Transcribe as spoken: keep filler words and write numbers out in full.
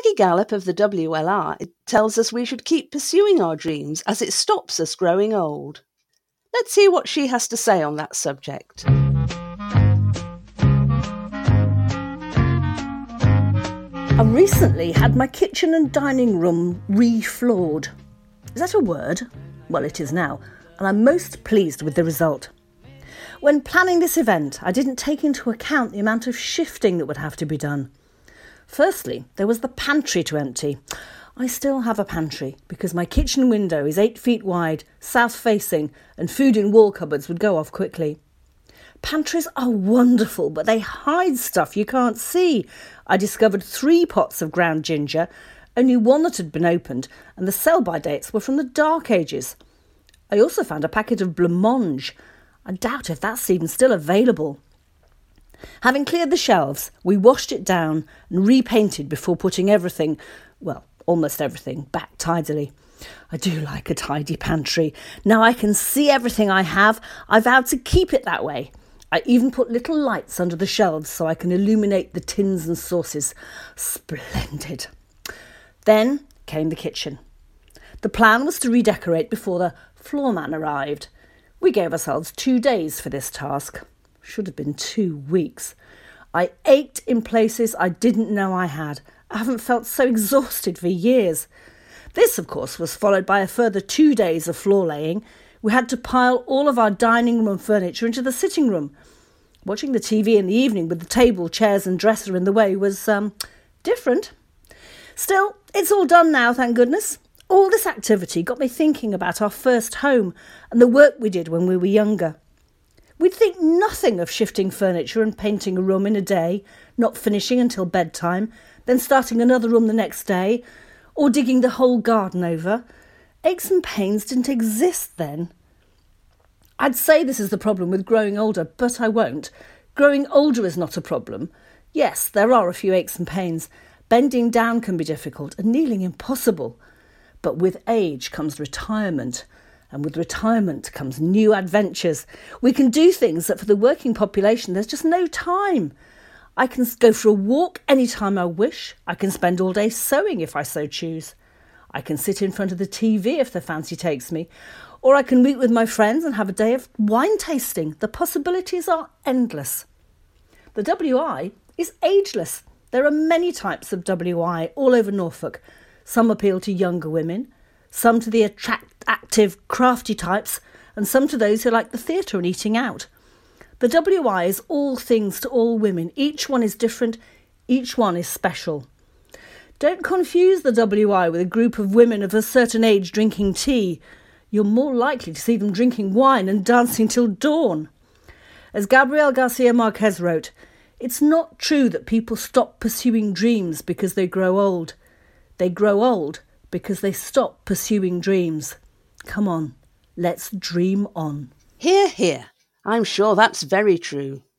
Vicky Gallop of the W L R tells us we should keep pursuing our dreams as it stops us growing old. Let's hear what she has to say on that subject. I recently had my kitchen and dining room refloored. Is that a word? Well, it is now, and I'm most pleased with the result. When planning this event, I didn't take into account the amount of shifting that would have to be done. Firstly, there was the pantry to empty. I still have a pantry because my kitchen window is eight feet wide, south-facing, and food in wall cupboards would go off quickly. Pantries are wonderful, but they hide stuff you can't see. I discovered three pots of ground ginger, only one that had been opened, and the sell-by dates were from the Dark Ages. I also found a packet of blancmange. I doubt if that's even still available. Having cleared the shelves, we washed it down and repainted before putting everything, well, almost everything, back tidily. I do like a tidy pantry. Now I can see everything I have. I vowed to keep it that way. I even put little lights under the shelves so I can illuminate the tins and sauces. Splendid. Then came the kitchen. The plan was to redecorate before the floorman arrived. We gave ourselves two days for this task. Should have been two weeks. I ached in places I didn't know I had. I haven't felt so exhausted for years. This, of course, was followed by a further two days of floor laying. We had to pile all of our dining room furniture into the sitting room. Watching the T V in the evening with the table, chairs and dresser in the way was um, different. Still, it's all done now, thank goodness. All this activity got me thinking about our first home and the work we did when we were younger. We'd think nothing of shifting furniture and painting a room in a day, not finishing until bedtime, then starting another room the next day, or digging the whole garden over. Aches and pains didn't exist then. I'd say this is the problem with growing older, but I won't. Growing older is not a problem. Yes, there are a few aches and pains. Bending down can be difficult and kneeling impossible. But with age comes retirement. And with retirement comes new adventures. We can do things that for the working population there's just no time. I can go for a walk anytime I wish. I can spend all day sewing if I so choose. I can sit in front of the T V if the fancy takes me. Or I can meet with my friends and have a day of wine tasting. The possibilities are endless. The W I is ageless. There are many types of W I all over Norfolk. Some appeal to younger women, some to the attract, active, crafty types, and some to those who like the theatre and eating out. The W I is all things to all women. Each one is different. Each one is special. Don't confuse the W I with a group of women of a certain age drinking tea. You're more likely to see them drinking wine and dancing till dawn. As Gabriel Garcia Marquez wrote, it's not true that people stop pursuing dreams because they grow old. They grow old because they stop pursuing dreams. Come on, let's dream on. Hear, hear. I'm sure that's very true.